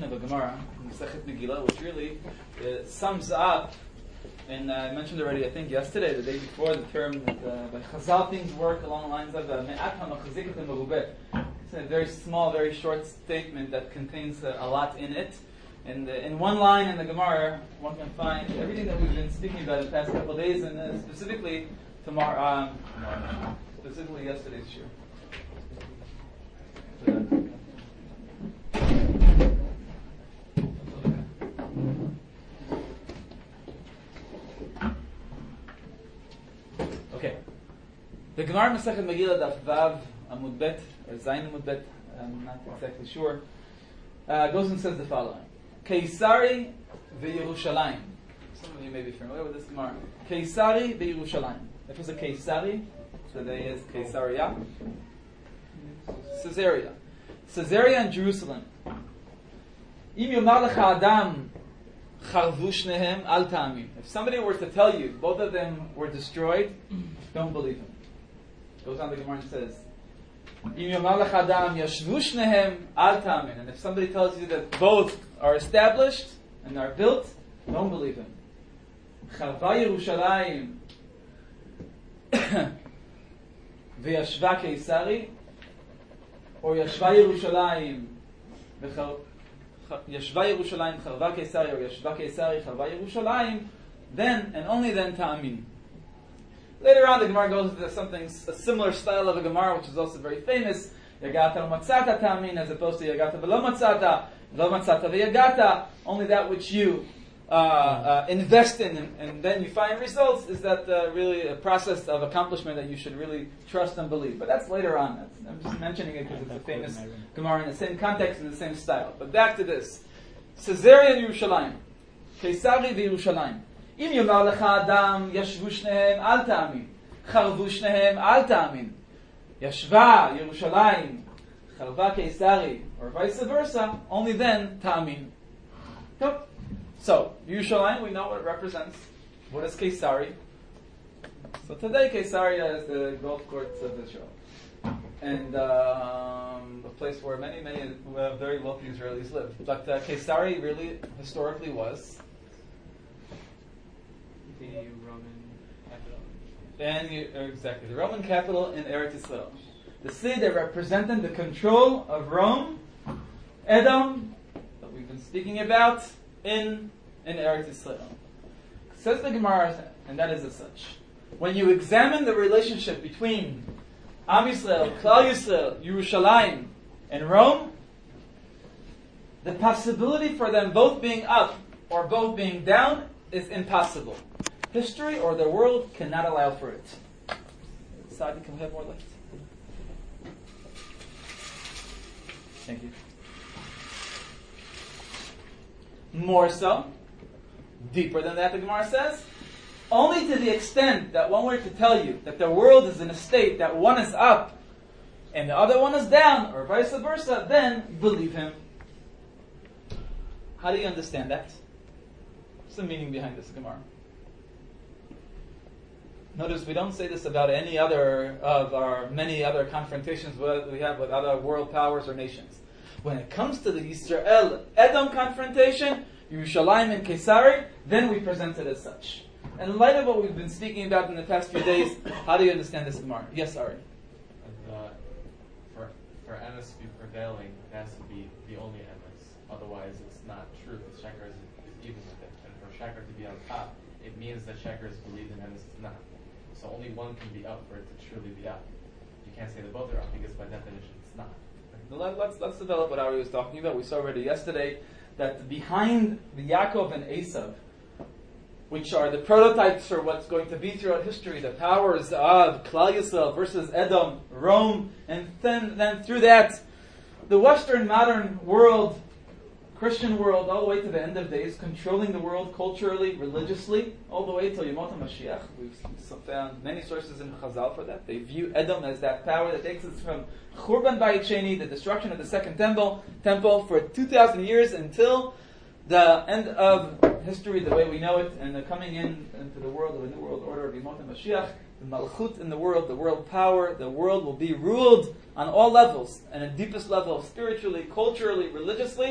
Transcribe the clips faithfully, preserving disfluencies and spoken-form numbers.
of a Gemara, Masechet Megillah, which really uh, sums up, and uh, I mentioned already, I think yesterday, the day before, the term that uh, by Chazal things work along the lines of Me'at HaMachaziket HaMerubeh. It's a very small, very short statement that contains uh, a lot in it. And uh, in one line in the Gemara, one can find everything that we've been speaking about in the past couple of days, and uh, specifically tomorrow, um, tomorrow, specifically yesterday's shir. Okay. The Gemara Masechet Megillah Daf Vav Amud Bet, or Zayin Amud Bet, I'm not exactly sure, uh, goes and says the following. Keisari veYerushalayim. Some of you may be familiar with this Gemara. Keisari veYerushalayim. If it's a Keisari, today is Caesarea. Caesarea. Caesarea and Jerusalem. Im yomar lecha adam charvu shnehem al ta'amin. If somebody were to tell you both of them were destroyed, don't believe him. Goes on the Gemara and says, Im yomar lecha adam yashvu shnehem al ta'amin. And if somebody tells you that both are established and are built, don't believe him. Charva Yerushalayim v'yashva Keisari, or Yashva Yerushalayim Yashva Yerushalayim Charva Keisari, or Yashva Keisari Charva Yerushalayim, then and only then Ta'amin. Later on, the Gemara goes into something, a similar style of a Gemara, which is also very famous. Yagata Matzata Ta'amin, as opposed to Yagata V'lo Matzata, V'lo Matzata V'yagata. Only that which you uh, uh, invest in, and, and then you find results, is that uh, really a process of accomplishment that you should really trust and believe. But that's later on. That's, I'm just mentioning it because it's a famous Gemara in the same context and the same style. But back to this. Caesarea and Yerushalayim. Keisari v'Yerushalayim. Im yomar lecha adam yashvu shnehem al ta'amin. Charvu shnehem al ta'amin. Yashva Yerushalayim Charva Keisari, or vice versa, only then ta'amin. Yep. So, Yerushalayim, we know what it represents. What is Keisari? So today, Caesarea is the golf course of Israel. And um, a place where many, many uh, very wealthy Israelis live. But uh, Caesarea really, historically, was the Roman capital. And you, exactly, the Roman capital in Eretz Yisrael. The city that represented the control of Rome, Edom, that we've been speaking about, in, in Eretz Yisrael. Says the Gemara, and that is as such. When you examine the relationship between Am Yisrael, Klal Yisrael, Yerushalayim, and Rome, the possibility for them both being up or both being down is impossible. History or the world cannot allow for it. Sadi, can we have more light? Thank you. More so, deeper than that, the Gemara says, only to the extent that one were to tell you that the world is in a state that one is up and the other one is down, or vice versa, then believe him. How do you understand that? What's the meaning behind this Gemara? Notice we don't say this about any other of our many other confrontations we have with other world powers or nations. When it comes to the Yisrael Edom confrontation, Yerushalayim and Caesarea, then we present it as such. And in light of what we've been speaking about in the past few days, how do you understand this Gemara? Yes, Ari. And, uh, for for emes to be prevailing, it has to be the only emes. Otherwise, it's not true. The sheker is, is even with it. And for sheker to be on top, it means that sheker is believed and emes is not. So only one can be up for it to truly be up. You can't say that both are up because by definition it's not. Let's let's develop what Ari was talking about. We saw already yesterday that behind the Yaakov and Esav, which are the prototypes for what's going to be throughout history, the powers of Klal Yisrael versus Edom, Rome, and then then through that, the Western modern world, Christian world, all the way to the end of days, controlling the world culturally, religiously, all the way till Yemot HaMashiach. We've found many sources in Chazal for that. They view Edom as that power that takes us from Churban Bayit Sheni, the destruction of the second temple, temple for two thousand years until the end of history, the way we know it, and the coming in into the world of a new world order of Yemot HaMashiach, the Malchut in the world, the world power, the world will be ruled on all levels, and the deepest level, spiritually, culturally, religiously,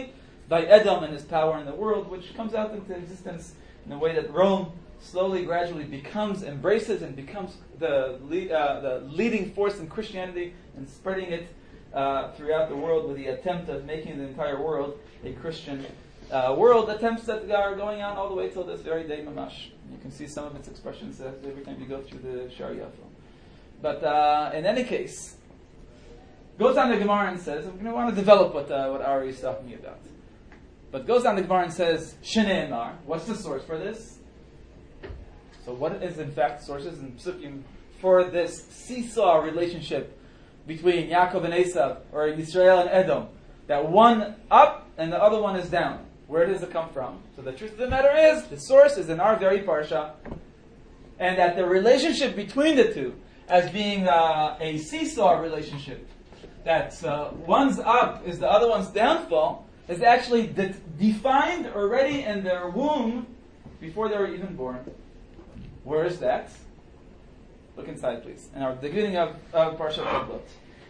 by Edom and his power in the world, which comes out into existence in a way that Rome slowly, gradually becomes, embraces, and becomes the lead, uh, the leading force in Christianity and spreading it uh, throughout the world with the attempt of making the entire world a Christian uh, world. Attempts that are going on all the way till this very day, mamash. You can see some of its expressions every time you go through the Sharia film. But uh, in any case, goes on the Gemara and says, I'm going to want to develop what uh, what Ari is talking about. But goes on the Gemara and says, Shnei Emar. What's the source for this? So what is in fact sources in Psukim for this seesaw relationship between Yaakov and Esav, or Yisrael and Edom? That one up and the other one is down. Where does it come from? So the truth of the matter is, the source is in our very parsha, and that the relationship between the two, as being uh, a seesaw relationship, that uh, one's up is the other one's downfall, is actually de- defined already in their womb before they were even born. Where is that? Look inside, please. In our the beginning of, of Parshat Avot.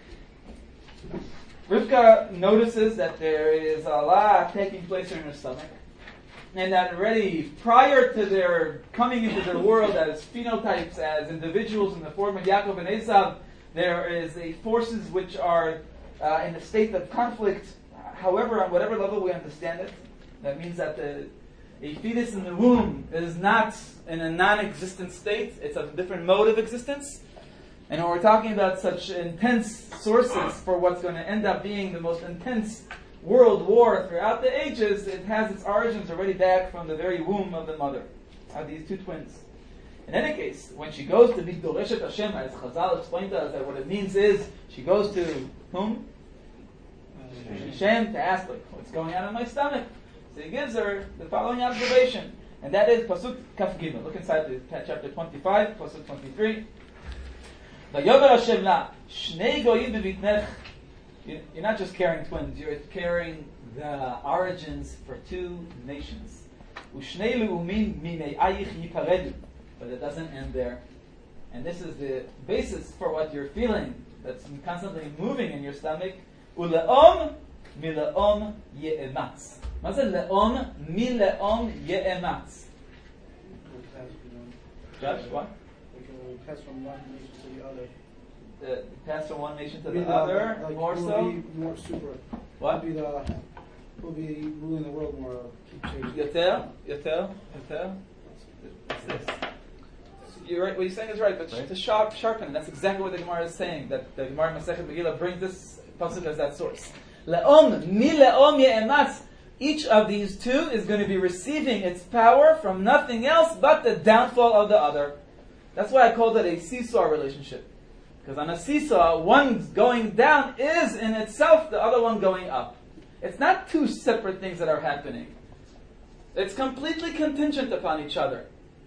Rivka notices that there is a lot taking place in her stomach, and that already prior to their coming into their world as phenotypes, as individuals in the form of Yaakov and Esav, there is a forces which are uh, in a state of conflict. However, on whatever level we understand it, that means that the, a fetus in the womb is not in a non-existent state; it's a different mode of existence. And when we're talking about such intense sources for what's going to end up being the most intense world war throughout the ages, it has its origins already back from the very womb of the mother, of these two twins. In any case, when she goes to be Doreshet Hashem, as Chazal explained to us, that what it means is, she goes to whom? Hashem, to ask, like, what's going on in my stomach? So he gives her the following observation, and that is Pasuk Kaf Gimel. Look inside the chapter twenty-five, Pasuk twenty-three. Vayomer Hashem la, Shnei goyim bevitnech. You're not just carrying twins, you're carrying the origins for two nations. Ushnei leumim minei ayich yiparedu. But it doesn't end there. And this is the basis for what you're feeling, that's constantly moving in your stomach. Uleom mileom ye'ematz. מה זה לאום מלאום יאמץ? Josh, what? We can pass from one nation to the other. Uh, pass from one nation to Be the the- other, like, more who so? will be more super. What? Who will be the who will be ruling the world more? Keep changing. יותר, יותר, יותר. What's this? You're right. What you're saying is right, but Right. to sharp, sharpen, that's exactly what the Gemara is saying. That the Gemara Masechet Megillah brings this pasuk as that source. Le'om mi le'om ye'ematz. Each of these two is going to be receiving its power from nothing else but the downfall of the other. That's why I called it a seesaw relationship. Because on a seesaw, one going down is in itself the other one going up. It's not two separate things that are happening. It's completely contingent upon each other.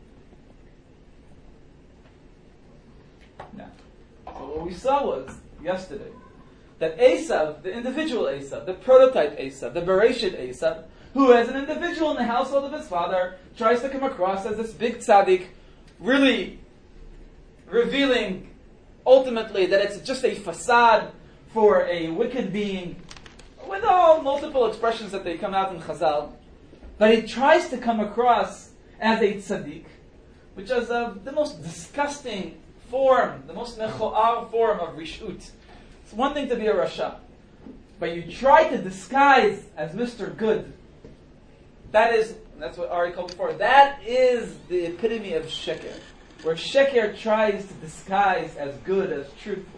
Now, so what we saw was, yesterday, that Esav, the individual Esav, the prototype Esav, the Bereshit Esav, who as an individual in the household of his father, tries to come across as this big tzaddik, really revealing ultimately that it's just a facade for a wicked being, with all multiple expressions that they come out in Chazal. But he tries to come across as a tzaddik, which is uh, the most disgusting form, the most mechoar form of rishut. It's one thing to be a rasha, but you try to disguise as Mister Good. That is, that's what Ari called before, that is the epitome of sheker, where sheker tries to disguise as good, as truthful.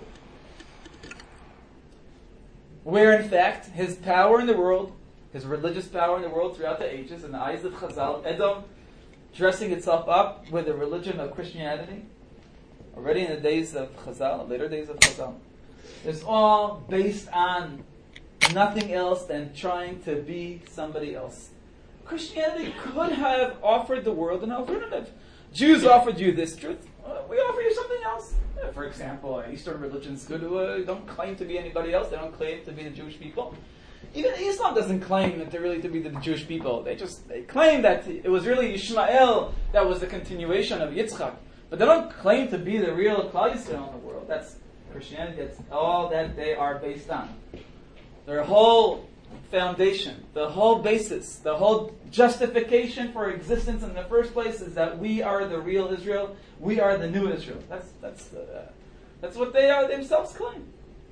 Where in fact, his power in the world, his religious power in the world throughout the ages, in the eyes of Chazal, Edom dressing itself up with the religion of Christianity, already in the days of Chazal, later days of Chazal, is all based on nothing else than trying to be somebody else. Christianity could have offered the world an alternative. Jews offered you this truth. Uh, we offer you something else. Uh, for example, uh, Eastern religions could, uh, don't claim to be anybody else. They don't claim to be the Jewish people. Even Islam doesn't claim that they're really to be the Jewish people. They just they claim that it was really Ishmael that was the continuation of Yitzchak. But they don't claim to be the real Klal Yisrael in the world. That's Christianity. That's all that they are based on. Their whole foundation, the whole basis, the whole justification for existence in the first place is that we are the real Israel. We are the new Israel. That's that's the, uh, that's what they are themselves claim.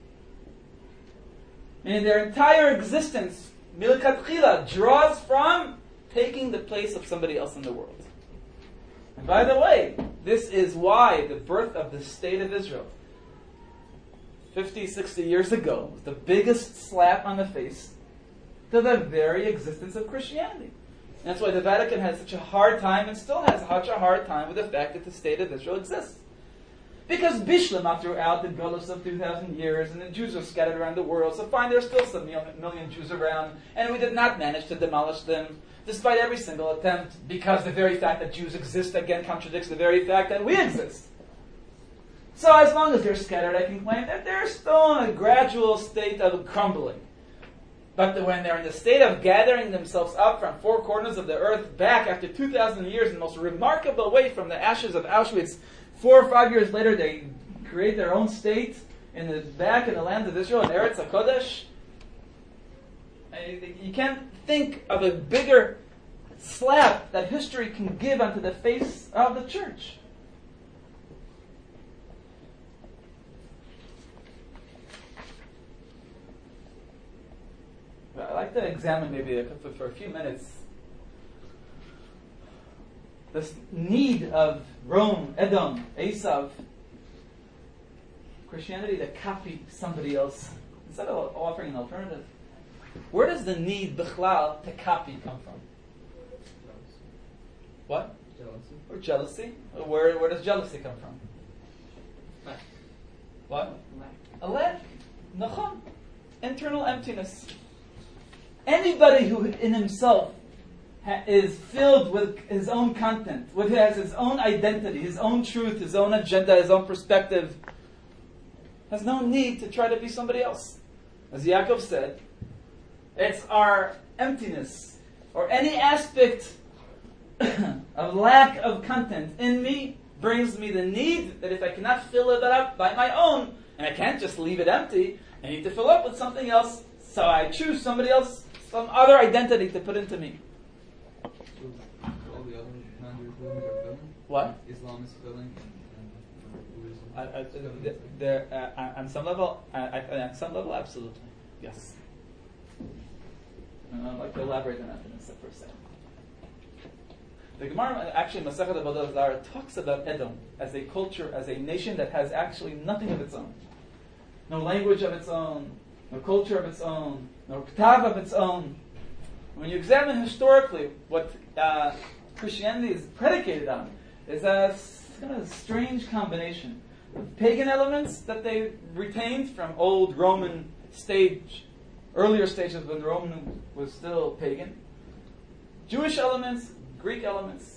And their entire existence, milkat chila, draws from taking the place of somebody else in the world. And by the way, this is why the birth of the state of Israel fifty, sixty years ago was the biggest slap on the face to the very existence of Christianity. And that's why the Vatican has such a hard time and still has such a hard time with the fact that the state of Israel exists. Because Bishlama throughout the Golus of two thousand years, and the Jews are scattered around the world, so fine, there's still some million Jews around, and we did not manage to demolish them, despite every single attempt, because the very fact that Jews exist, again, contradicts the very fact that we exist. So as long as they're scattered, I can claim that they're still in a gradual state of crumbling. But when they're in the state of gathering themselves up from four corners of the earth back after two thousand years in the most remarkable way from the ashes of Auschwitz, four or five years later they create their own state in the back in the land of Israel, in Eretz HaKodesh. You can't think of a bigger slap that history can give onto the face of the church. I'd like to examine maybe for, for a few minutes this need of Rome, Edom, Esav, Christianity to copy somebody else instead of offering an alternative. Where does the need, bichlal, to copy come from? What? Jealousy. Or jealousy? Where, where does jealousy come from? Lack. What? Lack. A lack. Nachon. Internal emptiness. Anybody who in himself ha- is filled with his own content, with has his own identity, his own truth, his own agenda, his own perspective, has no need to try to be somebody else. As Yaakov said, it's our emptiness, or any aspect of lack of content in me brings me the need that if I cannot fill it up by my own, and I can't just leave it empty, I need to fill up with something else, so I choose somebody else, some other identity to put into me. So all the other non-Jewish religions are filling? What? Islam is filling, and, and Buddhism. I, I, is filling. th- there, uh, on some level, I, I, on some level, absolutely, yes. And I'd like to elaborate on that in a for a second. The Gemara, actually, Masechet Avodah Zarah talks about Edom as a culture, as a nation that has actually nothing of its own, no language of its own, no culture of its own, no ktav of its own. When you examine historically what uh, Christianity is predicated on, is a kind of strange combination of pagan elements that they retained from old Roman stage, earlier stages when Rome was still pagan, Jewish elements, Greek elements.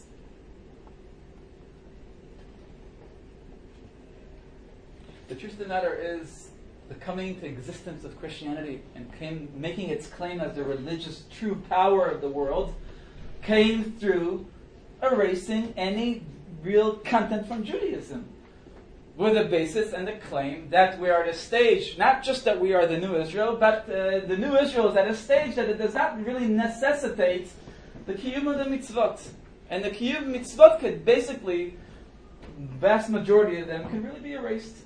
The truth of the matter is, the coming into existence of Christianity and came, making its claim as the religious true power of the world came through erasing any real content from Judaism, with a basis and a claim that we are at a stage, not just that we are the new Israel, but uh, the new Israel is at a stage that it does not really necessitate the kiyum of the mitzvot. And the kiyum mitzvot could basically, vast majority of them, can really be erased.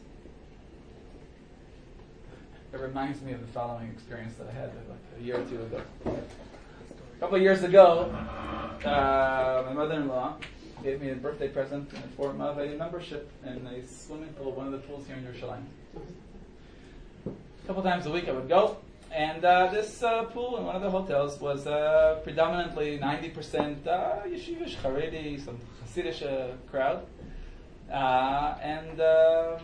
It reminds me of the following experience that I had like a year or two ago. A couple of years ago, uh, my mother-in-law gave me a birthday present in the form of a membership in a swimming pool, one of the pools here in Yerushalayim. A couple times a week I would go, and uh, this uh, pool in one of the hotels was uh, predominantly ninety percent uh, yeshivish, Haredi, some Hasidish uh, crowd. Uh, and um,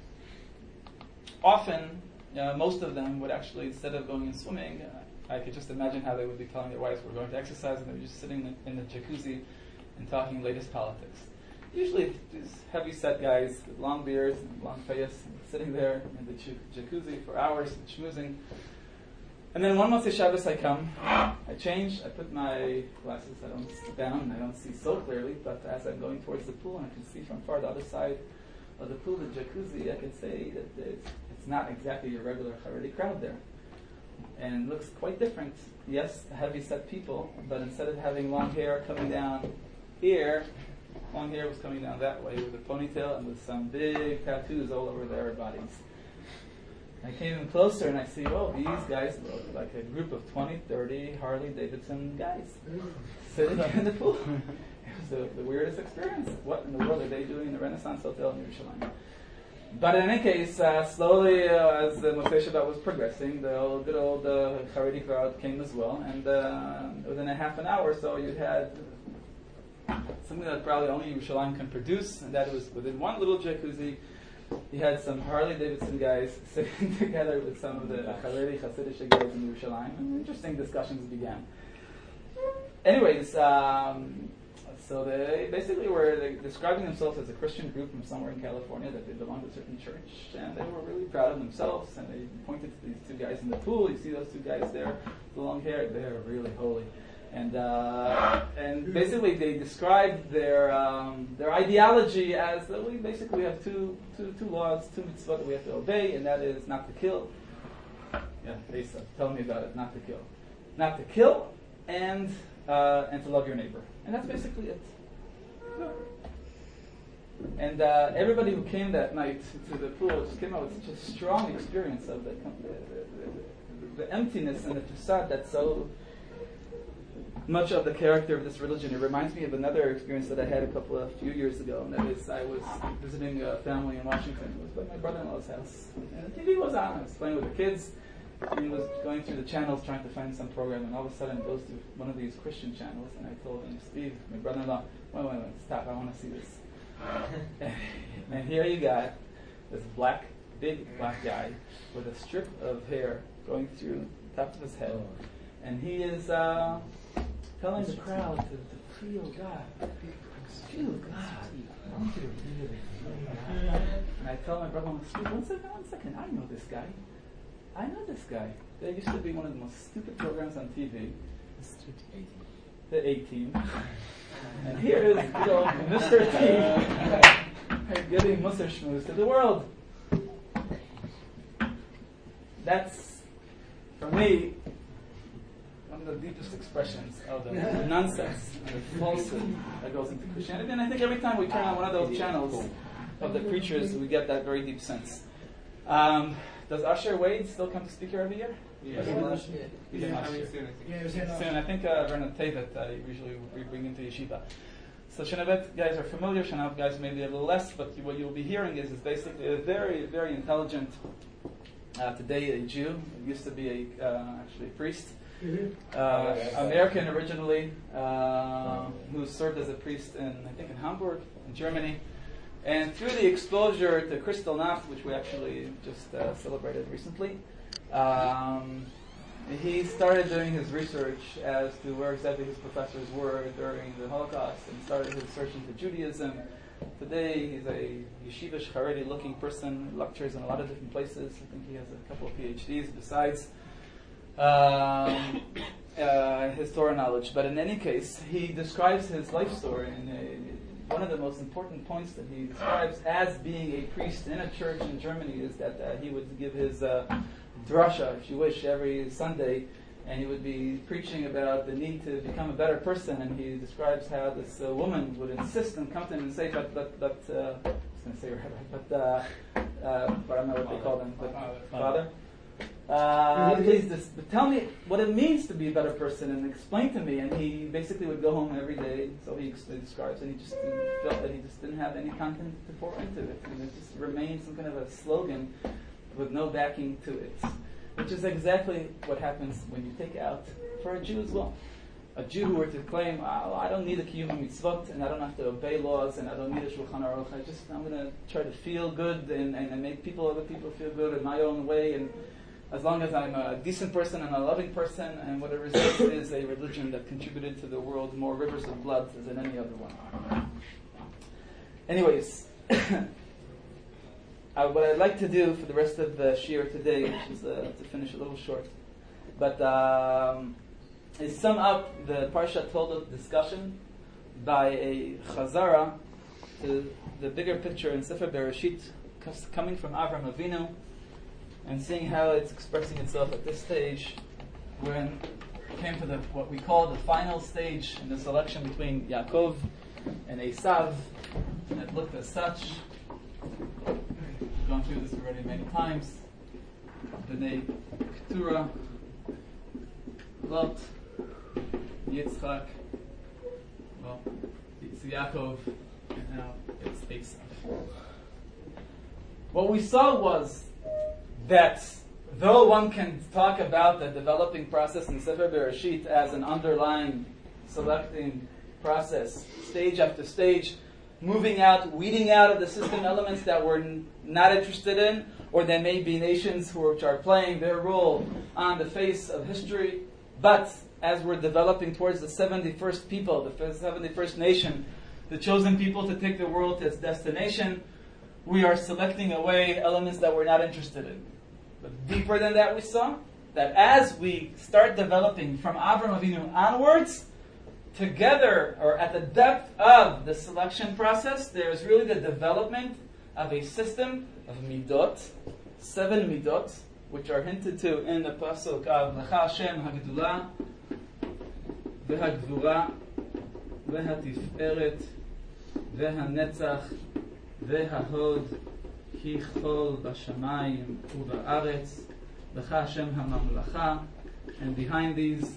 often, Uh, most of them would actually, instead of going and swimming, uh, I could just imagine how they would be telling their wives we're going to exercise, and they were just sitting in the, in the jacuzzi and talking latest politics. Usually these heavy-set guys with long beards and long face, and sitting there in the ch- jacuzzi for hours and schmoozing. And then one Motzei Shabbos I come, I change, I put my glasses, I don't sit down, I don't see so clearly, but as I'm going towards the pool, and I can see from far the other side of the pool, the jacuzzi, I can say that it's, it's not exactly your regular Haredi crowd there. and looks quite different. Yes, heavy set people, but instead of having long hair coming down here, long hair was coming down that way with a ponytail and with some big tattoos all over their bodies. I came in closer and I see, oh, these guys look like a group of twenty, thirty Harley Davidson guys sitting in the pool. It was the, the weirdest experience. What in the world are they doing in the Renaissance Hotel in Yerushalayim? But in any case, uh, slowly uh, as the Motzei Shabbat was progressing, the old, good old uh, Haredi crowd came as well, and uh, within a half an hour or so, you had something that probably only Yerushalayim can produce, and that was within one little jacuzzi. You had some Harley Davidson guys sitting together with some of the Haredi Hasidic guys in Yerushalayim, and interesting discussions began. Anyways, um, so they basically were they describing themselves as a Christian group from somewhere in California, that they belonged to a certain church, and they were really proud of themselves, and they pointed to these two guys in the pool. You see those two guys there with the long hair? They're really holy. And uh, and basically they described their um, their ideology as that we basically have two, two, two laws, two mitzvot that we have to obey, and that is not to kill. Yeah, Asa, tell me about it, not to kill. Not to kill, and uh, and to love your neighbor. And that's basically it. And uh, everybody who came that night to the pool just came out with such a strong experience of the, the, the, the emptiness and the facade that's so much of the character of this religion. It reminds me of another experience that I had a couple of few years ago, and that is I was visiting a family in Washington. It was by my brother-in-law's house. And the T V was on. I was playing with the kids. He was going through the channels trying to find some program, and all of a sudden it goes to one of these Christian channels, and I told him, Steve, my brother-in-law, wait, wait, wait, stop, I want to see this. And here you got this black, big black guy with a strip of hair going through the top of his head, and he is uh, telling the crowd to, to feel God. Feel God. I want you to really feel God. And I tell my brother-in-law, Steve, one second, one second, I know this guy. I know this guy. There used to be one of the most stupid programs on T V. The A-Team. And here is you know, Mister T giving Musar Shmooze to the world. That's, for me, one of the deepest expressions of the nonsense and the falsehood that goes into Christianity. And I think every time we turn on one of those channels of the preachers, we get that very deep sense. Um, Does Usher Wade still come to speak here every year? Yeah. He's Yeah, in I last mean, year. soon. Yeah, it was in, uh, Soon. I think uh, Vernon Tevet uh, usually we bring into yeshiva. So Shanavet guys are familiar. Shanav guys maybe a little less, but what you'll be hearing is is basically a very very intelligent, uh, today a Jew. He used to be a uh, actually a priest. Mhm. Uh, American originally, uh, who served as a priest in I think in Hamburg, in Germany. And through the exposure to Crystal Nacht, which we actually just uh, celebrated recently, um, he started doing his research as to where exactly his professors were during the Holocaust, and started his search into Judaism. Today, he's a yeshivish Haredi-looking person, lectures in a lot of different places. I think he has a couple of P H Ds besides um, uh, his Torah knowledge. But in any case, he describes his life story in a one of the most important points that he describes as being a priest in a church in Germany is that uh, he would give his uh, drasha, if you wish, every Sunday, and he would be preaching about the need to become a better person, and he describes how this uh, woman would insist and come to him and say, but, but, but, uh, I was going to say rabbi, but, uh, uh, but I don't know what they call them, but father. Uh, please just tell me what it means to be a better person and explain to me. And he basically would go home every day, so he describes, and he just felt that he just didn't have any content to pour into it. And it just remained some kind of a slogan with no backing to it, which is exactly what happens when you take out for a Jew as well. A Jew who were to claim, oh, I don't need a kiyum mitzvot, and I don't have to obey laws, and I don't need a shulchan aruch. I just I'm going to try to feel good and, and, and make people, other people feel good in my own way, and as long as I'm a decent person and a loving person, and what it results is a religion that contributed to the world more rivers of blood than any other one. Anyways, uh, what I'd like to do for the rest of the shiur today, which is uh, to finish a little short, but um, is sum up the Parshat Toldot discussion by a chazara to the bigger picture in Sefer Bereshit, coming from Avram Avinu, and seeing how it's expressing itself at this stage, when it came to the what we call the final stage in the selection between Yaakov and Esav, and it looked as such. We've gone through this already many times. Bnei Keturah, Lot, Yitzchak, well, it's Yaakov, and now it's Esav. What we saw was that though one can talk about the developing process in Sefer Bereshit as an underlying selecting process, stage after stage, moving out, weeding out of the system elements that we're n- not interested in, or there may be nations who are, which are playing their role on the face of history, but as we're developing towards the seventy-first people, the seventy-first nation, the chosen people to take the world to its destination, we are selecting away elements that we're not interested in. But deeper than that, we saw that as we start developing from Avram Avinu onwards, together, or at the depth of the selection process, there is really the development of a system of midot, seven midot, which are hinted to in the pasuk of Lecha Hashem Hagdula, V'Hagvura, V'Hatiferet, V'Hanetzach, V'Hahod, Ki Chol B'Shamayim U'Ba'aretz, Lecha Hashem HaMamlacha, and behind these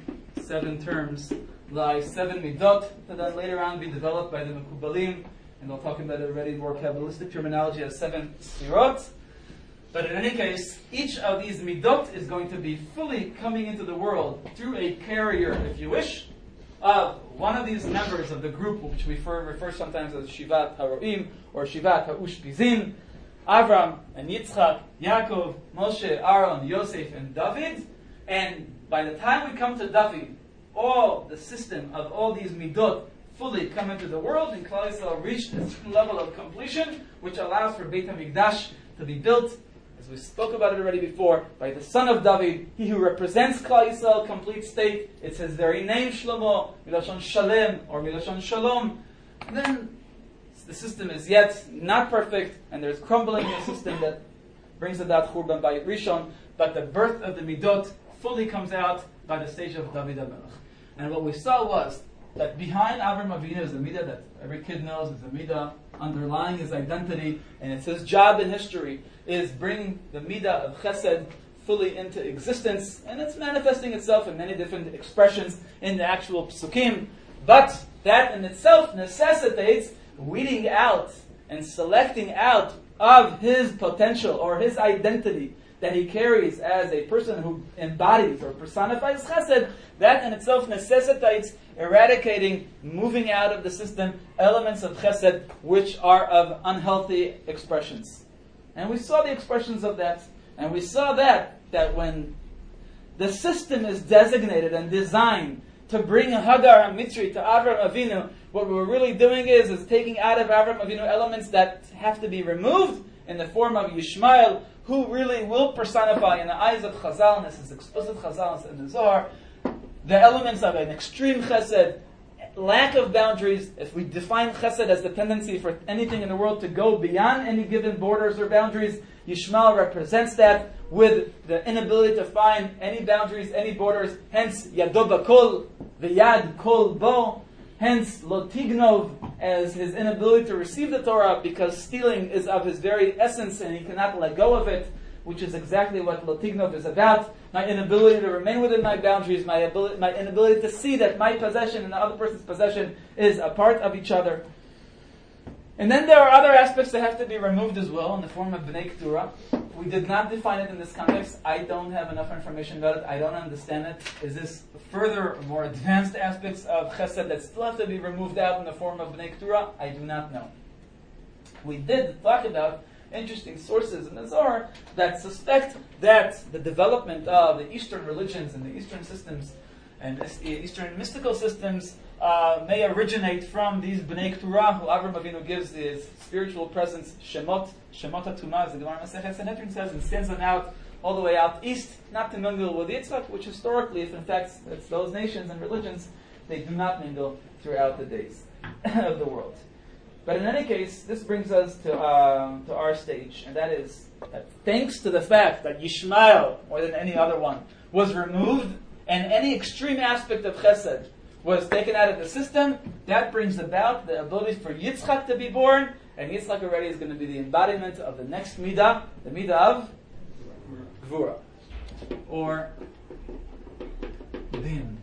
seven terms lie seven midot that then later on be developed by the Mekubalim, and they'll talk about it already more Kabbalistic terminology as seven sfirot. But in any case, each of these midot is going to be fully coming into the world through a carrier, if you wish, of one of these members of the group, which we refer, refer sometimes as Shivat HaRoim or Shivat HaUshpizin, Avram and Yitzchak, Yaakov, Moshe, Aaron, Yosef, and David. And by the time we come to David, all the system of all these midot fully come into the world, and Klal Yisrael reached a certain level of completion, which allows for Beit HaMikdash to be built, as we spoke about it already before, by the son of David, he who represents Klal Yisrael, complete state. It's his very name, Shlomo, Milashon Shalem, or Milashon Shalom. And then the system is yet not perfect, and there's crumbling in the system that brings about Churban Bayit Rishon, but the birth of the midot fully comes out by the stage of David HaMelech. And what we saw was that behind Avram Avinu is a midah that every kid knows is a midah underlying his identity, and it's his job in history is bringing the midah of chesed fully into existence, and it's manifesting itself in many different expressions in the actual psukim. But that in itself necessitates weeding out and selecting out of his potential or his identity that he carries as a person who embodies or personifies chesed. That in itself necessitates eradicating, moving out of the system elements of chesed which are of unhealthy expressions. And we saw the expressions of that. And we saw that, that when the system is designated and designed to bring Hagar HaMitzri to Avram Avinu, what we're really doing is, is taking out of Avram Avinu elements that have to be removed in the form of Yishmael, who really will personify in the eyes of Chazal, and this is explicit Chazal in the Zohar, the elements of an extreme chesed, lack of boundaries. If we define chesed as the tendency for anything in the world to go beyond any given borders or boundaries, Yishmael represents that with the inability to find any boundaries, any borders. Hence, Yado Bakol, V'yad Kol Bo. Hence, Lo Tignov, as his inability to receive the Torah, because stealing is of his very essence and he cannot let go of it, which is exactly what Lo Tignov is about. My inability to remain within my boundaries, my ability, my inability to see that my possession and the other person's possession is a part of each other. And then there are other aspects that have to be removed as well in the form of Bnei Keturah. We did not define it in this context. I don't have enough information about it. I don't understand it. Is this further, more advanced aspects of chesed that still have to be removed out in the form of Bnei Keturah? I do not know. We did talk about interesting sources in the Zohar that suspect that the development of the Eastern religions and the Eastern systems and Eastern mystical systems uh, may originate from these Bnei Keturah, who Avram Avinu gives his spiritual presence, Shemot, Shemot HaTumah, as the Gemara Masechet Sanhedrin says, and sends them out all the way out east, not to mingle with Yitzchak, which historically, if in fact it's those nations and religions, they do not mingle throughout the days of the world. But in any case, this brings us to uh, to our stage, and that is that thanks to the fact that Yishmael, more than any other one, was removed, and any extreme aspect of Chesed was taken out of the system, that brings about the ability for Yitzchak to be born, and Yitzchak already is going to be the embodiment of the next midah, the midah of Gvura, or Din.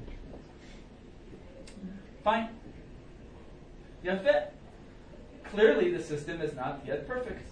Fine. Yafet. Clearly the system is not yet perfect.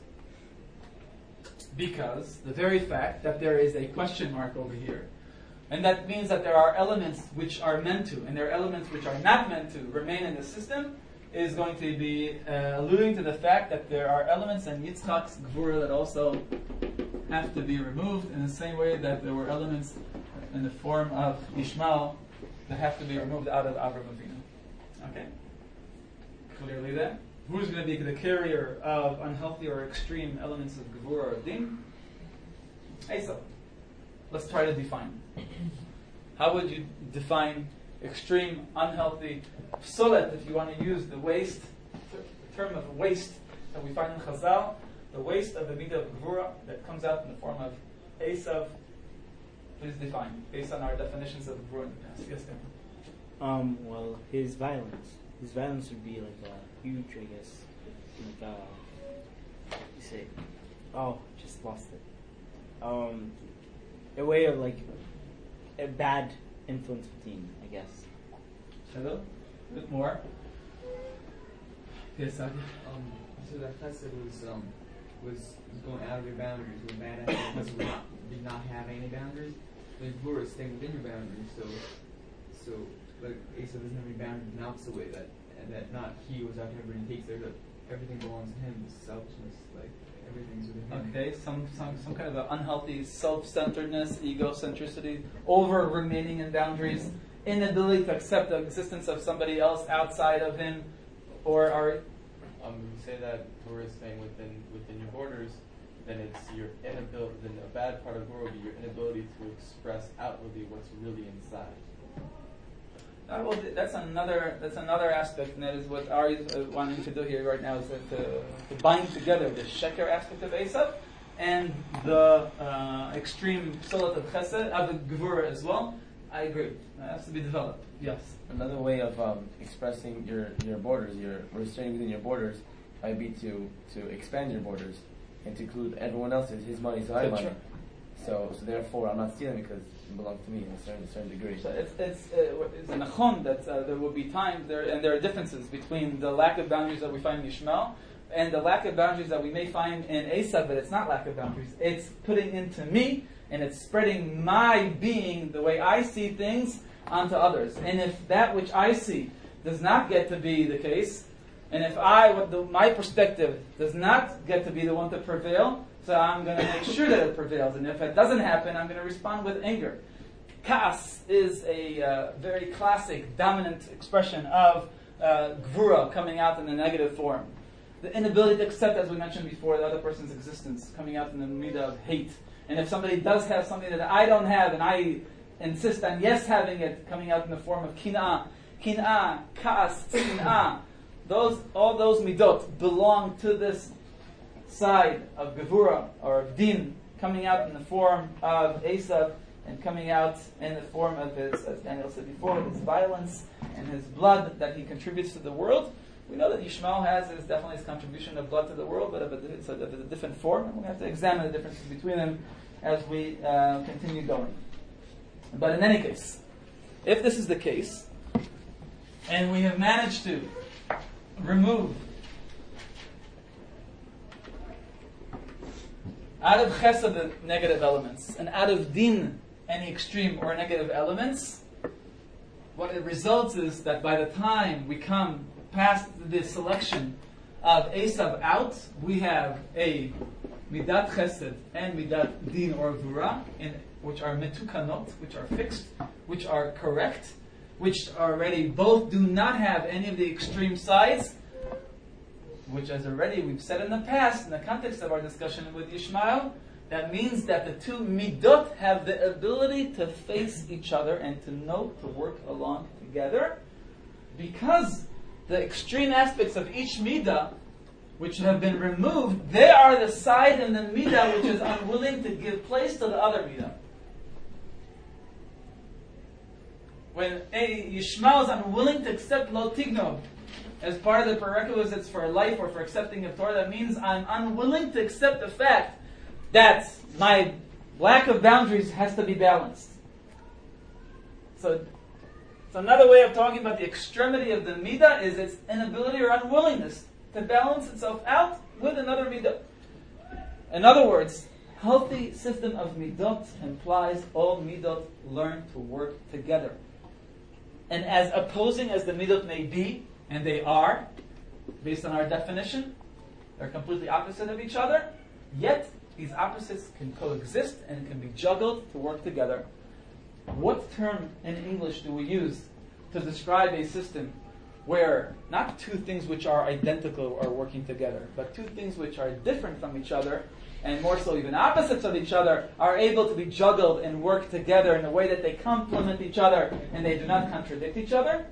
Because the very fact that there is a question mark over here, and that means that there are elements which are meant to, and there are elements which are not meant to remain in the system, is going to be uh, alluding to the fact that there are elements in Yitzchak's Gvura that also have to be removed in the same way that there were elements in the form of Ishmael that have to be removed out of Avraham Avinu. Okay? Clearly then, who's going to be the carrier of unhealthy or extreme elements of Gevurah or Din? Esav. Let's try to define. How would you define extreme, unhealthy, psolet, if you want to use the waste, the term of waste that we find in Chazal, the waste of the midah of Gevurah that comes out in the form of Esav? Please define, based on our definitions of Gevurah in the past. Yes, Dan? Um, well, his violence. His violence would be like a huge, I guess, like uh, you say, oh, just lost it. Um, a way of like a bad influence routine, I guess. Hello? A bit more. Yes, Adi? Um, so that chesed was um was, was going out of your boundaries. With bad chesed would not did not have any boundaries. Like Gvura is staying within your boundaries. So so like Esav doesn't have any boundaries in the opposite way that and that not he was out here but he takes there that everything belongs to him. Selfishness, like everything's within him. Okay, some some some kind of an unhealthy self-centeredness, egocentricity, over remaining in boundaries, inability to accept the existence of somebody else outside of him, or are Um, we say that Gvura is staying within within your borders, then it's your inability. Then a bad part of Gvura would be your inability to express outwardly what's really inside. Uh, well, th- that's another that's another aspect, and that is what Ari is uh, wanting to do here right now, is that to, to bind together the sheker aspect of Esav and the uh, extreme psolet of Chesed, of the Gevurah as well. I agree. That has to be developed. Yes. Another way of um, expressing your, your borders, your restraining within your borders, might be to, to expand your borders and to include everyone else's, his money, so I That's money. right. So, so therefore, I'm not stealing because it belongs to me in a certain, certain degree. So it's it's uh, it's a nachon that uh, there will be times there, and there are differences between the lack of boundaries that we find in Yishmael and the lack of boundaries that we may find in Esav. But it's not lack of boundaries; it's putting into me, and it's spreading my being, the way I see things, onto others. And if that which I see does not get to be the case, and if I, what the, my perspective does not get to be the one to prevail, so I'm going to make sure that it prevails. And if it doesn't happen, I'm going to respond with anger. Kas is a uh, very classic, dominant expression of uh, Gvura coming out in the negative form. The inability to accept, as we mentioned before, the other person's existence, coming out in the midah of hate. And if somebody does have something that I don't have, and I insist on yes having it, coming out in the form of kin'ah, kin'ah, kas, kin'ah, those, all those midot belong to this side of Gevurah, or of Din, coming out in the form of Esav, and coming out in the form of his, as Daniel said before, his violence and his blood that he contributes to the world. We know that Yishmael has is definitely his contribution of blood to the world, but of a, it's a, of a different form, and we have to examine the differences between them as we uh, continue going. But in any case, if this is the case, and we have managed to remove out of Chesed the negative elements, and out of Din any extreme or negative elements, what it results is that by the time we come past the selection of Esav out, we have a Midat Chesed and Midat Din or Gvura, in which are metukanot, which are fixed, which are correct, which already both do not have any of the extreme sides, which, as already we've said in the past, in the context of our discussion with Yishmael, that means that the two midot have the ability to face each other and to know to work along together, because the extreme aspects of each midah which have been removed, they are the side in the midah which is unwilling to give place to the other midah. When a Yishmael is unwilling to accept lo tigno as part of the prerequisites for life or for accepting of Torah, that means I'm unwilling to accept the fact that my lack of boundaries has to be balanced. So, so another way of talking about the extremity of the midah is its inability or unwillingness to balance itself out with another midah. In other words, healthy system of midot implies all midot learn to work together. And as opposing as the midot may be, and they are, based on our definition, they're completely opposite of each other, yet these opposites can coexist and can be juggled to work together. What term in English do we use to describe a system where not two things which are identical are working together, but two things which are different from each other, and more so even opposites of each other, are able to be juggled and work together in a way that they complement each other and they do not contradict each other?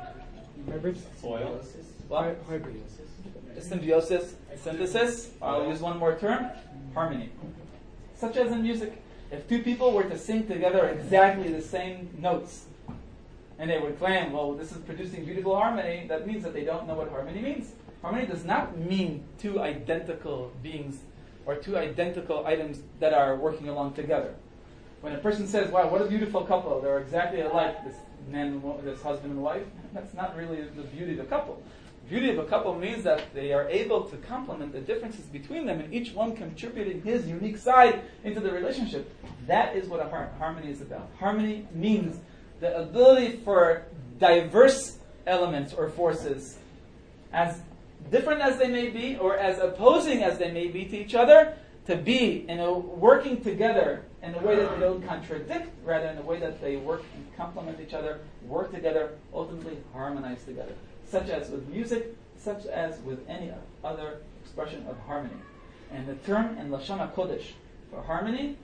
Soil. What? Symbiosis, synthesis. I'll use one more term. Harmony. Such as in music. If two people were to sing together exactly the same notes, and they would claim, well, this is producing beautiful harmony, that means that they don't know what harmony means. Harmony does not mean two identical beings or two identical items that are working along together. When a person says, wow, what a beautiful couple, they're exactly alike, this man, this husband and wife, that's not really the beauty of a couple. The beauty of a couple means that they are able to complement the differences between them and each one contributing his unique side into the relationship. That is what a har- harmony is about. Harmony means the ability for diverse elements or forces, as different as they may be or as opposing as they may be to each other, to be in a working together in a way that they don't contradict, rather in a way that they work and complement each other, work together, ultimately harmonize together. Such as with music, such as with any other expression of harmony. And the term in Lashon HaKodesh for harmony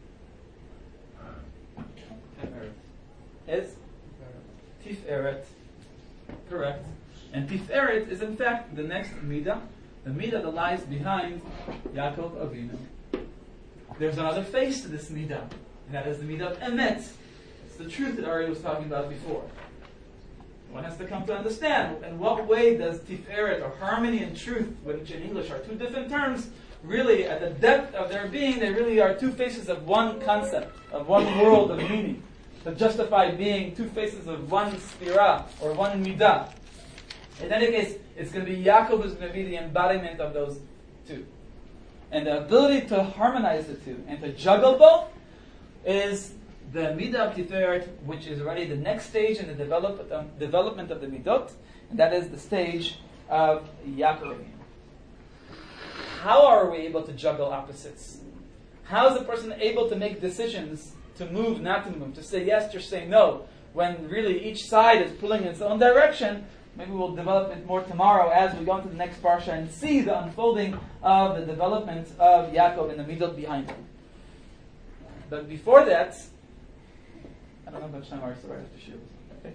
is Tiferet. Correct. And Tiferet is in fact the next midah, the midah that lies behind Yaakov Avinu. There's another face to this midah, and that is the midah of Emet. It's the truth that Ari was talking about before. One has to come to understand in what way does Tiferet, or harmony and truth, which in English are two different terms, really at the depth of their being, they really are two faces of one concept, of one world of meaning, to justify being two faces of one spira, or one midah. In any case, it's going to be Yaakov who's going to be the embodiment of those two. And the ability to harmonize the two and to juggle both is the midah of Tiferet, which is already the next stage in the develop, um, development of the midot, and that is the stage of Yaakov. How are we able to juggle opposites? How is a person able to make decisions to move, not to move, to say yes, to say no, when really each side is pulling in its own direction? Maybe we'll develop it more tomorrow as we go into the next parsha and see the unfolding of the development of Yaakov and the midot behind him. But before that, I don't know how much time I still have to shoot. Okay.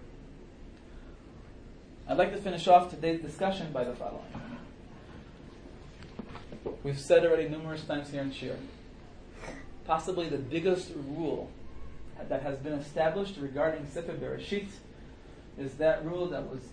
I'd like to finish off today's discussion by the following. We've said already numerous times here in Shir, possibly the biggest rule that has been established regarding Sefer Bereshit is that rule that was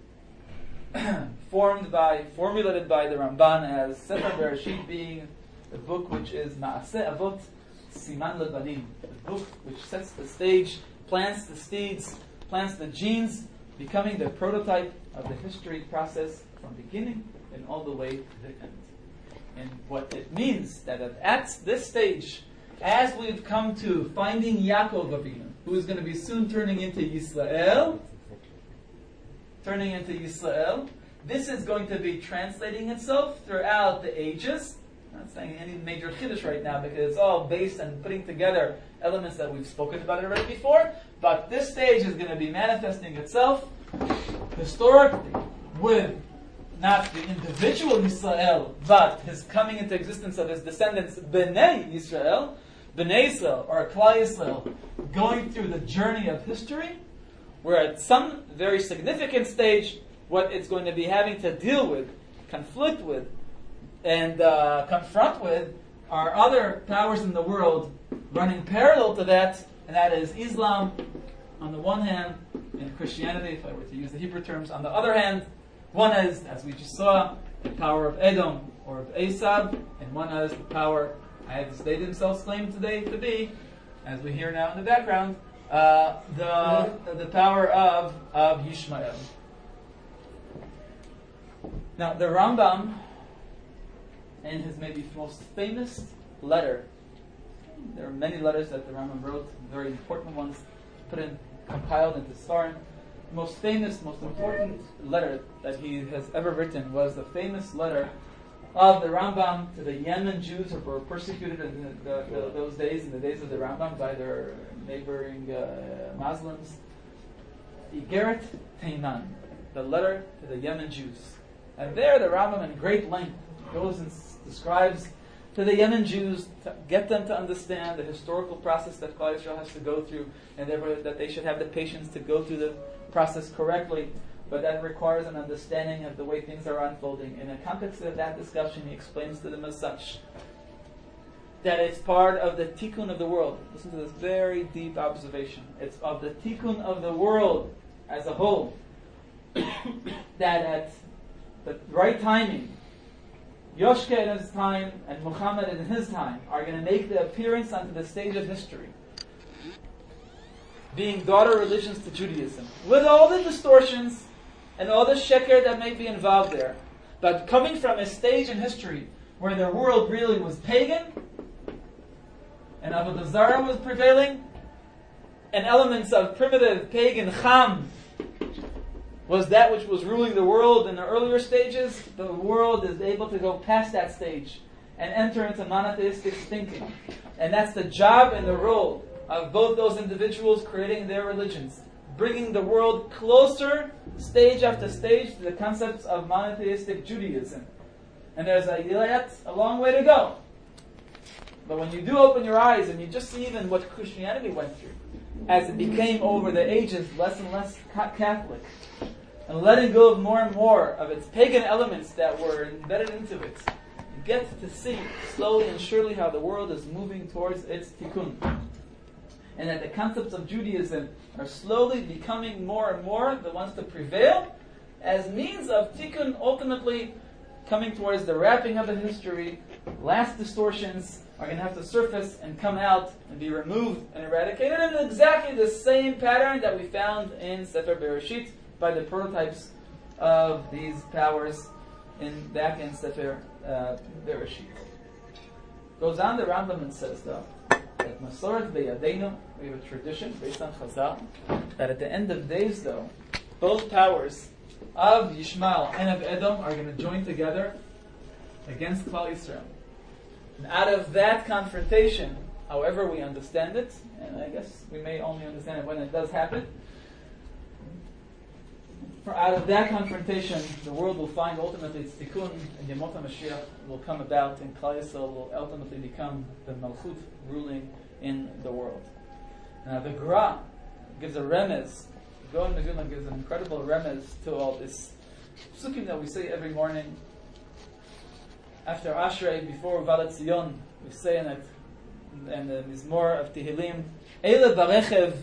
formed by, formulated by the Ramban as Sefer Bereshit being the book which is Ma'aseh Avot Siman Lebanim, the book which sets the stage, plants the seeds, plants the genes, becoming the prototype of the history process from beginning and all the way to the end. And what it means that at this stage, as we've come to finding Yaakov Avinu, who is going to be soon turning into Yisrael, turning into Yisrael, this is going to be translating itself throughout the ages. I'm not saying any major chiddush right now because it's all based on putting together elements that we've spoken about already before, but this stage is going to be manifesting itself historically with not the individual Yisrael, but his coming into existence of his descendants, Bnei Yisrael, Bnei Yisrael, or Klal Yisrael, going through the journey of history, where at some very significant stage, what it's going to be having to deal with, conflict with, and uh, confront with are other powers in the world running parallel to that, and that is Islam on the one hand, and Christianity, if I were to use the Hebrew terms, on the other hand. One is, as we just saw, the power of Edom or of Esau, and one is the power, as they themselves claim today to be, as we hear now in the background, uh, the the power of of Yishmael. Now, the Rambam, in his maybe most famous letter, there are many letters that the Rambam wrote, very important ones, put in, compiled into Svarim. The most famous, most important letter that he has ever written was the famous letter of the Rambam to the Yemen Jews who were persecuted in the, the, the, those days, in the days of the Rambam, by their neighboring uh, Muslims. Igeret Teiman, the letter to the Yemen Jews. And there the Rambam in great length goes and s- describes to the Yemen Jews, to get them to understand the historical process that Klal Yisrael has to go through, and therefore that they should have the patience to go through the process correctly, but that requires an understanding of the way things are unfolding. In the context of that discussion, he explains to them as such that it's part of the tikkun of the world. Listen to this very deep observation. It's of the tikkun of the world as a whole that at the right timing, Yoshke in his time and Muhammad in his time are going to make the appearance onto the stage of history, being daughter religions to Judaism, with all the distortions and all the sheker that may be involved there, but coming from a stage in history where the world really was pagan, and Avodah Zarah was prevailing, and elements of primitive pagan Cham was that which was ruling the world in the earlier stages. The world is able to go past that stage and enter into monotheistic thinking. And that's the job and the role of both those individuals creating their religions, bringing the world closer, stage after stage, to the concepts of monotheistic Judaism. And there's a yet a long way to go. But when you do open your eyes and you just see even what Christianity went through, as it became over the ages less and less Catholic, and letting go of more and more of its pagan elements that were embedded into it, you get to see slowly and surely how the world is moving towards its tikkun. And that the concepts of Judaism are slowly becoming more and more the ones to prevail as means of tikkun, ultimately coming towards the wrapping of the history. Last distortions are going to have to surface and come out and be removed and eradicated in exactly the same pattern that we found in Sefer Bereshit by the prototypes of these powers in back in Sefer uh, Bereshit. Goes on the Rambam and says though that Masoret Beyadeinu, we have a tradition based on Chazal, that at the end of days though, both powers of Yishmael and of Edom are going to join together against Klal Yisrael. And out of that confrontation, however we understand it, and I guess we may only understand it when it does happen, for out of that confrontation, the world will find ultimately its tikkun, and Yemot HaMashiach will come about, and Klal Yisrael will ultimately become the Malchut ruling in the world. Now the Gra gives a remez, the Gaon Megillah gives an incredible remez to all this psukim that we say every morning. After Ashrei, before Valat Zion, we say in it, and the Mizmor of Tehillim, Eile Barechev.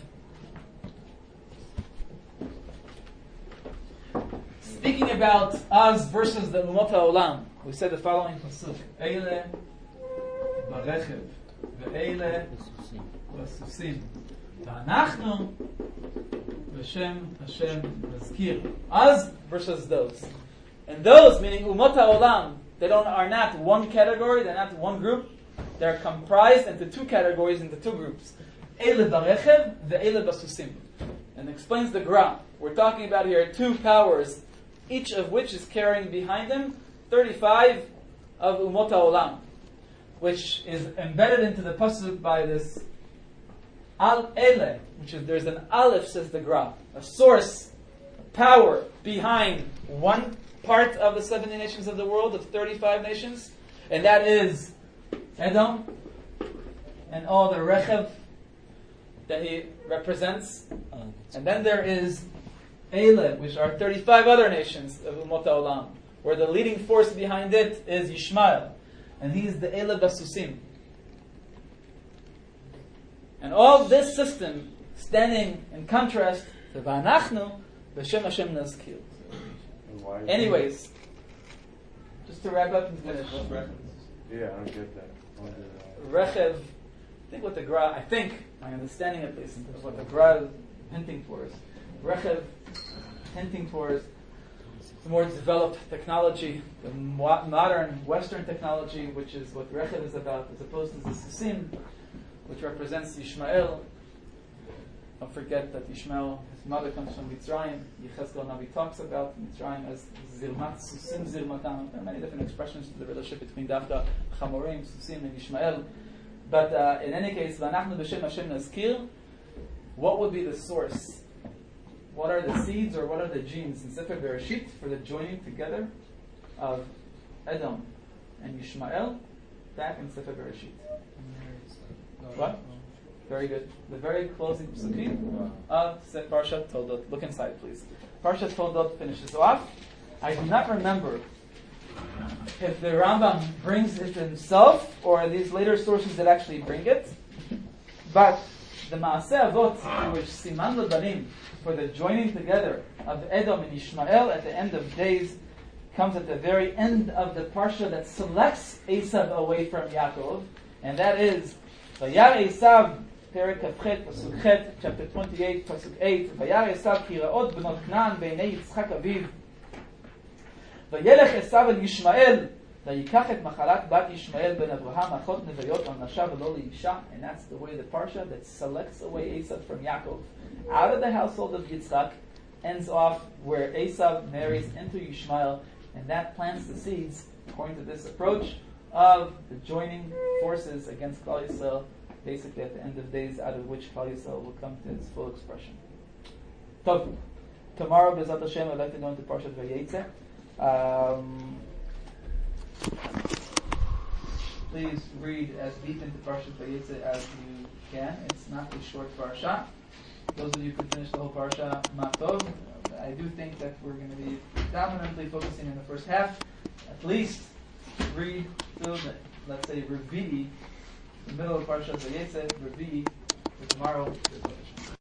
Speaking about us versus the Umot HaOlam, we say the following pasuk: Eile Barechev, ve'eile Basusim, ve'anachnu V'Shem Hashem Nazkir. Us versus those, and those meaning Umot HaOlam. They don't are not one category, they're not one group. They're comprised into two categories, into two groups. Eile Barechev ve'eile Basusim. And explains the Gra. We're talking about here two powers, each of which is carrying behind them thirty-five of Umot HaOlam, which is embedded into the pasuk by this Al Ele, which is there's an Aleph, says the Gra, a source, a power behind one part of the seventy nations of the world, of thirty-five nations, and that is Edom and all the Rechev that he represents. And then there is Eile, which are thirty-five other nations of Umot HaOlam, where the leading force behind it is Yishmael, and he's the Ele Basusim. And all this system standing in contrast to V'anachnu b'Shem Hashem Nazkir. Anyways, just to wrap up and finish. Yeah, I don't get that. I don't get that. Rechev, I think what the Gra, I think, my understanding at least, of what the Gra is hinting towards. Rechev, hinting towards the more developed technology, the mo- modern Western technology, which is what Rechev is about, as opposed to the Susim, which represents Yishmael. Don't forget that Yishmael, his mother comes from Mitzrayim. Yechezkel Navi talks about Mitzrayim as Zilmat, Susim Zilmatam. There are many different expressions to the relationship between Dafka, Chamorim, Susim, and Yishmael. But uh, in any case, V'anachnu b'Shem Hashem Nazkir, what would be the source? What are the seeds or what are the genes in Sefer Bereshit for the joining together of Edom and Yishmael back in Sefer Bereshit? What? Very good. The very closing psukim of Parshat Toldot. Look inside, please. Parshat Toldot finishes off. I do not remember if the Rambam brings it himself or these later sources that actually bring it, but the Maaseh Avot, in which Siman L'Banim, for the joining together of Edom and Yishmael at the end of days, comes at the very end of the parsha that selects Esav away from Yaakov, and that is Vayar Esav, Perek Kafchet, Pasuk Chet, chapter twenty-eight, Pasuk eight. Vayar Esav ki ra'ot b'not Knan b'nei Yitzchak aviv. Vayelech Esav el Yishmael, vayikach et machalat bat Yishmael ben Abraham achot nevayot al nasha v'lo li'isha. And that's the way the parsha that selects away Esav from Yaakov out of the household of Yitzchak ends off where Esav marries into Yishmael, and that plants the seeds, according to this approach, of the joining forces against Klal Yisrael, basically at the end of days, out of which Klal Yisrael will come to its full expression. So, tomorrow, B'ezrat Hashem, I'd like to go into Parshat Vayetze. Um, please read as deep into Parshat Vayetze as you can. It's not a short parsha. Those of you who can finish the whole parsha, Matov. I do think that we're going to be dominantly focusing in the first half. At least read till the, let's say, Revi'i, the middle of Parshat Vayetze, Revi'i, for tomorrow.